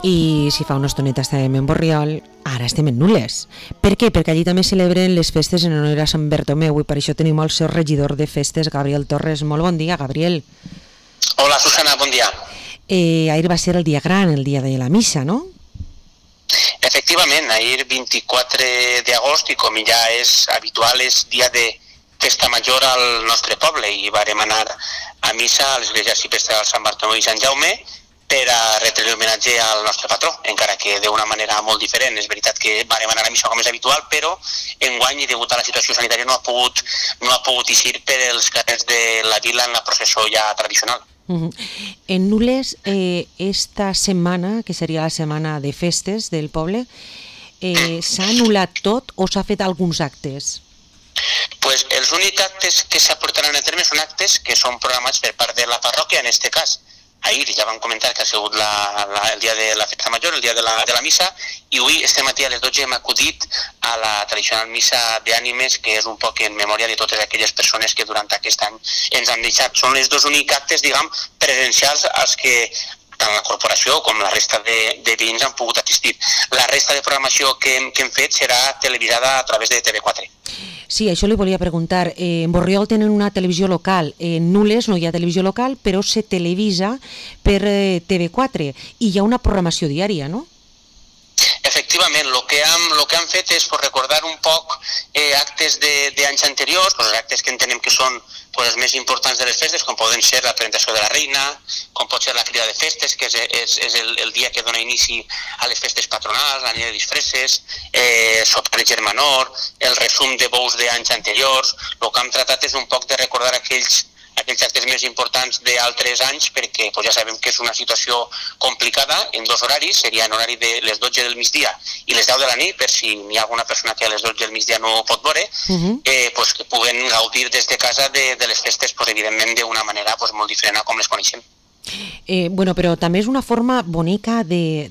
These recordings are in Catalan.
I si fa una estoneta estàvem en Borriol, ara estem en Nules. Per què? Perquè allí també celebren les festes en honor a Sant Bertomeu i per això tenim el seu regidor de festes, Gabriel Torres. Molt bon dia, Gabriel. Hola, Susana, bon dia. Ahir va ser el dia gran, el dia de la missa, no? Efectivament, ahir 24 d'agost, i com ja és habitual, és dia de festa major al nostre poble, i vàrem anar a missa a l'església arxiprestal de Sant Bartomeu i Sant Jaume per a retre homenatge al nostre patró, encara que d'una manera molt diferent. És veritat que vàrem anar a missa com és habitual, però enguany, i degut a la situació sanitària, no ha pogut eixir per els carrers de la vila en la processó ja tradicional. En Nules, esta setmana, que seria la setmana de festes del poble, s'ha anul·lat tot o s'ha fet alguns actes? Pues els únics actes que s'aportaran a terme són actes que són programats per part de la parròquia, en este cas. Ahir ja vam comentar que ha sigut el dia de la festa major, el dia de la missa, i avui, este matí a les 12, hem acudit a la tradicional missa d'ànimes, que és un poc en memòria de totes aquelles persones que durant aquest any ens han deixat. Són els dos únics actes, diguem, presencials als que tant la corporació com la resta de veïns han pogut assistir. La resta de programació que hem fet serà televisada a través de TV4. Sí, això li volia preguntar. En Borriol tenen una televisió local. En Nules no hi ha televisió local, però se televisa per TV4 i hi ha una programació diària, no? Efectivament, el que han fet és recordar un poc actes d'anys anteriors, actes que entenem que són els més importants de les festes, com poden ser la presentació de la reina, com pot ser la crida de festes, que és el dia que dona inici a les festes patronals, la nit de disfresses, sopar de germanor, el resum de bous d'anys anteriors. El que hem tratat és un poc de recordar aquells actes més importants d'altres anys, perquè ja sabem que és una situació complicada en dos horaris, seria en horari de les 12 del migdia i les 10 de la nit, per si hi ha alguna persona que a les 12 del migdia no pot veure, que puguen gaudir des de casa de les festes, evidentment, d'una manera molt diferent a com les coneixem. Però també és una forma bonica de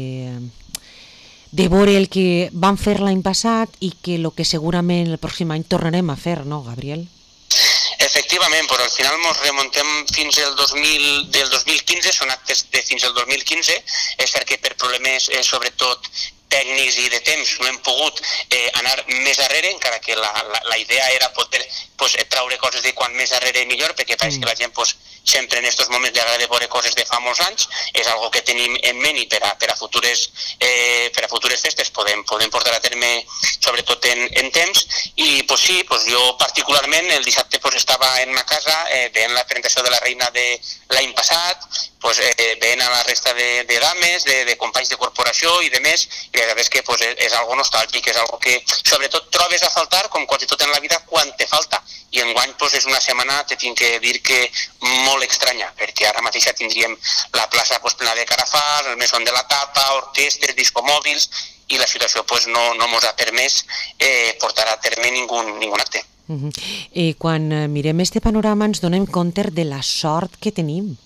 veure el que vam fer l'any passat i que el que segurament el pròxim any tornarem a fer, no, Gabriel? Efectivament, però al final ens remuntem fins al 2015, són actes de fins al 2015, és cert que per problemes sobretot tècnics i de temps no hem pogut anar més darrere, encara que la idea era poder traure coses de quan més darrere millor, perquè pareix que la gent sempre en aquests moments li agrada veure coses de fa molts anys, és algo que tenim en ment i per a futures festes podem portar a terme sobretot en temps. I sí, jo particularment el dissabte estava en ma casa veient la presentació de la reina de l'any passat, veient a la resta de dames, de companys de corporació i de més, i la veritat és que és algo nostàlgic, és algo que sobretot trobes a faltar, com quasi tot en la vida, quan te falta. I enguany és una setmana, te tinc que dir que molt estranya, perquè ara mateix ja tindríem la plaça plena de carafals, el mesón de la tapa, orquestres, discomòbils, i la situació no ens ha permès portar a terme ningun acte. Quan mirem este panorama ens donem compte de la sort que tenim.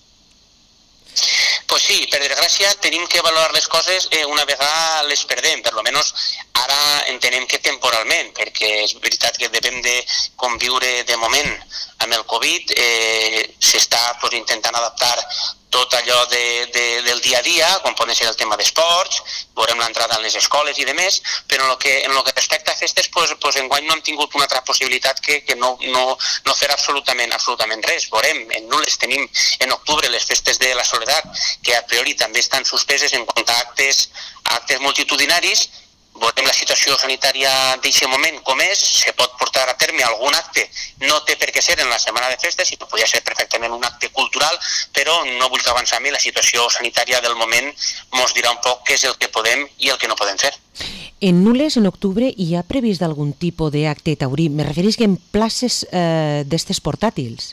Pues sí, per desgràcia tenim que valorar les coses una vegada les perdem, per almenys ara entenem que temporalment, perquè és veritat que devem de conviure de moment amb el Covid, s'està intentant adaptar tot allò del dia a dia, com poden ser el tema d'esports, veurem l'entrada en les escoles i demés, però en el que respecta a festes, enguany no hem tingut una altra possibilitat que no fer absolutament res. Veurem, en Nules tenim en octubre les festes de la Soledat, que a priori també estan suspeses en quant a actes multitudinaris. Veurem la situació sanitària d'aquest moment com és, se pot portar a terme algun acte, no té per què ser en la setmana de festes, sinó podria ser perfectament un acte cultural, però no vull que avançar més, la situació sanitària del moment ens dirà un poc què és el que podem i el que no podem fer. En Nules, en octubre, hi ha previst algun tipus d'acte taurí? Me referís que en places d'estes portàtils?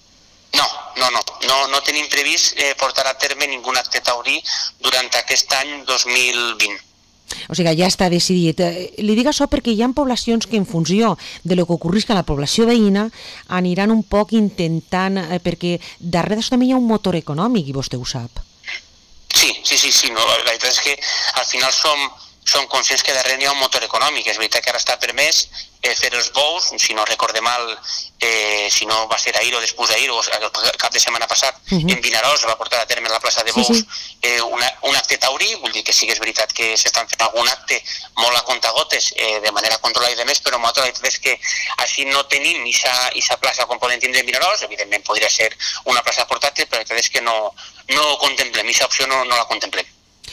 No tenim previst portar a terme ningun acte taurí durant aquest any 2020. O sigui, ja està decidit. Li dic això perquè hi ha poblacions que en funció de lo que ocorrisca a la població veïna aniran un poc intentant, perquè darrere d'això també hi ha un motor econòmic i vostè ho sap. Sí, la veritat és que al final som són conscients que darrere hi ha un motor econòmic. És veritat que ara està permès fer els bous, si no recorde mal, si no va ser ahir o després d'ahir, o el cap de setmana passat, en Vinaròs va portar a terme en la plaça de Bous un acte taurí, vull dir que sí que és veritat que s'estan fent algun acte molt a comptagotes, de manera controlada i de més, però la veritat és que així no tenim aquesta plaça com podem tindre en Vinaròs. Evidentment podria ser una plaça portàtil, però la veritat és que no ho contemplem, aquesta opció no la contemplem.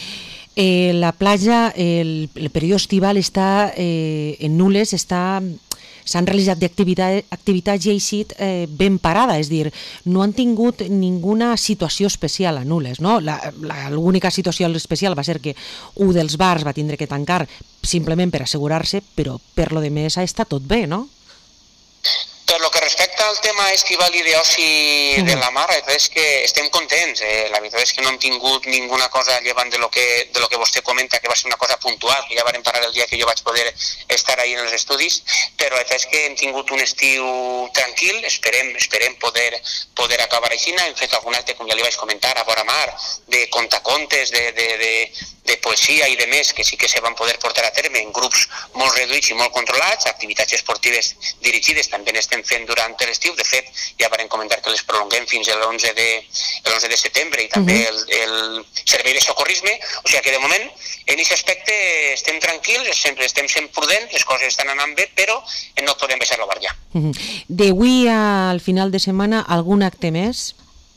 La platja, el període estival està en Nules, s'han realitzat activitats i així ben parada, és a dir, no han tingut ninguna situació especial a Nules, no? L'única situació especial va ser que un dels bars va tindre que tancar simplement per assegurar-se, però per lo de més ha estat tot bé, no? Per lo que respecta al tema estival i d'oci de la mar, la veritat és que estem contents. La veritat és que no hem tingut ninguna cosa llevant de lo que vostè comenta, que va ser una cosa puntual, que ja vam parlar el dia que jo vaig poder estar ahí en els estudis, però la veritat és que hem tingut un estiu tranquil, esperem poder acabar així. Hem fet algun acte, com ja li vaig comentar, a vora mar, de contacontes, de poesia i de més, que sí que se van poder portar a terme en grups molt reduïts i molt controlats, activitats esportives dirigides també n'estem fent durant l'estiu. De fet, ja vam comentar que les prolonguem fins a l'11 de setembre i també el servei de socorrisme, o sigui que de moment en aquest aspecte estem tranquils, estem sent prudents, les coses estan anant bé, però no podem baixar la guàrdia. D'avui al final de setmana, algun acte més?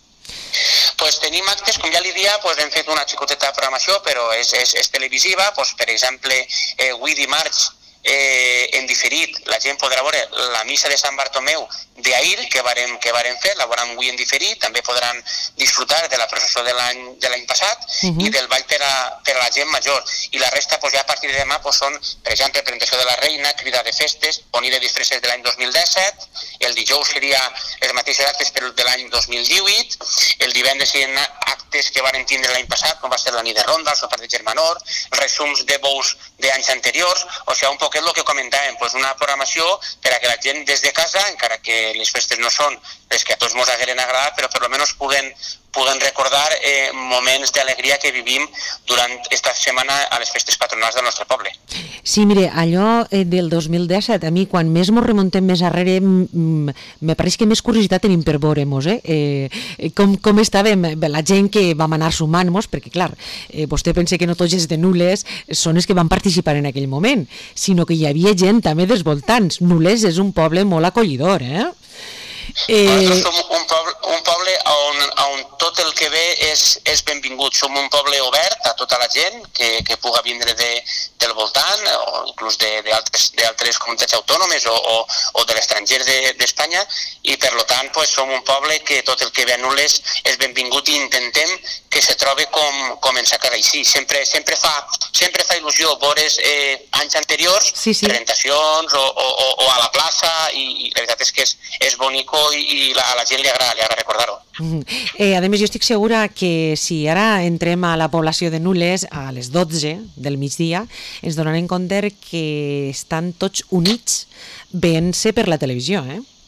Pues tenim actes, com ja li dia, hem fet una xicoteta programació, però és televisiva. Per exemple, avui dimarts, en diferit, la gent podrà veure la missa de Sant Bartomeu d'ahir que varen fer, la veuran avui en diferit. També podran disfrutar de la processó de l'any passat i del ball per a la gent major. I la resta, ja a partir de demà, són, per exemple, presentació de la reina, crida de festes, ponir de disfresses de l'any 2017, el dijous seria els mateixos actes però de l'any 2018, el divendres serien actes que varen tindre l'any passat, com va ser la nit de ronda, el sopar de germanor, resums de bous d'anys anteriors, o sigui, un poquet el que comentàvem, una programació per a que la gent des de casa, encara que les festes no són les que a tots ens hagueren agradat, però per almenys puguen recordar moments d'alegria que vivim durant aquesta setmana a les festes patronals del nostre poble. Sí, mire, allò del 2017, a mi, quan més ens remontem més arrere, me pareix que més curiositat tenim per veure-nos, com estàvem, la gent que vam anar sumant-nos, perquè, clar, vostè pensa que no tots els de Nules són els que van participar en aquell moment, sinó que hi havia gent també dels voltants. Nules és un poble molt acollidor, Nosaltres som un poble on tot el que ve és benvingut. Som un poble obert a tota la gent que puga vindre del voltant o inclús d'altres comunitats autònomes o de l'estranger d'Espanya, i per tant som un poble que tot el que ve a Nules és benvingut i intentem que se trobi com en sa casa. I sí, sempre fa il·lusió veure's anys anteriors, presentacions o a la plaça, i la veritat és que és bonico i a la gent li agrada recordar-ho. A més, jo estic segura que si ara entrem a la població de Nules a les 12 del migdia, ens donarem compte que estan tots units veient-se per la televisió,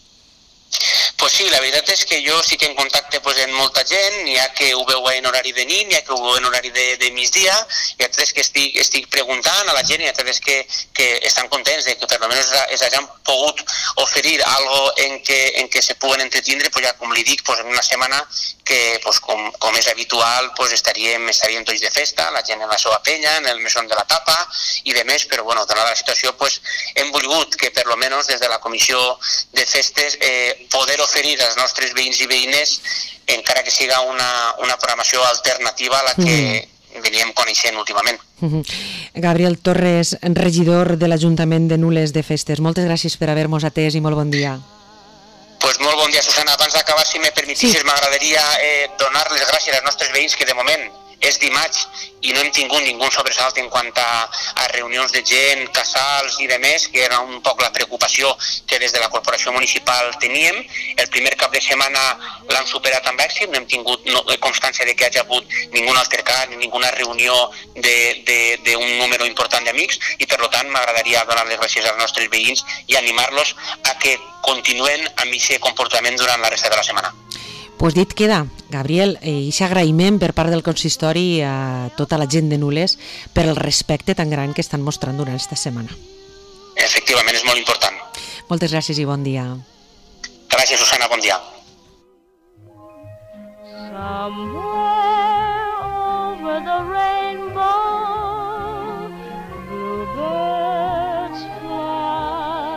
Pues sí, la veritat és que jo estic en contacte amb molta gent, n'hi ha que ho veu en horari de nit, n'hi ha que ho veu en horari de migdia, i altres que estic preguntant a la gent, i altres que estan contents de que per almenys es hagin pogut oferir algo en què se puguen entretindre, ja com li dic, en una setmana que, com és habitual, estaríem tots de festa, la gent en la seva penya, en el mesón de la tapa i de més, però donada la situació hem volgut que per almenys des de la comissió de festes poder oferir als nostres veïns i veïnes, encara que siga una programació alternativa a la que veníem coneixent últimament. Gabriel Torres, regidor de l'Ajuntament de Nules de Festes, moltes gràcies per haver-nos atès i molt bon dia. Molt bon dia, Susana. Abans d'acabar, si me permetixes, m'agradaria donar les gràcies als nostres veïns, que de moment és dimarts i no hem tingut ningú sobresalt en quant a reunions de gent, casals i de més, que era un poc la preocupació que des de la corporació municipal teníem. El primer cap de setmana l'han superat amb èxit, no hem tingut constància de que hagi hagut ningun altercat, ninguna reunió d'un número important d'amics, i per tant m'agradaria donar les gràcies als nostres veïns i animar-los a que continuen amb aquest comportament durant la resta de la setmana. Pues dit queda, Gabriel, i agraïment per part del consistori a tota la gent de Nules per el respecte tan gran que estan mostrant durant aquesta setmana. Efectivament, és molt important. Moltes gràcies i bon dia. Gràcies, Susana, bon dia. Somewhere over the